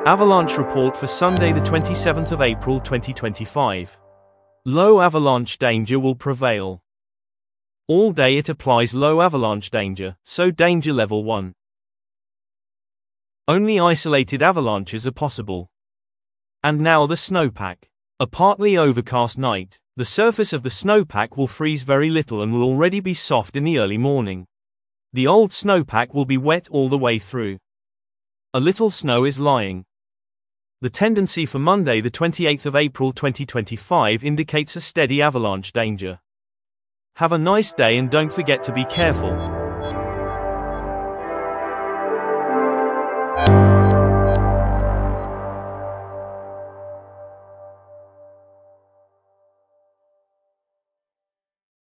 Avalanche report for Sunday the 27th of April 2025. Low avalanche danger will prevail. All day it applies low avalanche danger, so danger level 1. Only isolated avalanches are possible. And now the snowpack. A partly overcast night, the surface of the snowpack will freeze very little and will already be soft in the early morning. The old snowpack will be wet all the way through. A little snow is lying. The tendency for Monday the 28th of April 2025 indicates a steady avalanche danger. Have a nice day and don't forget to be careful.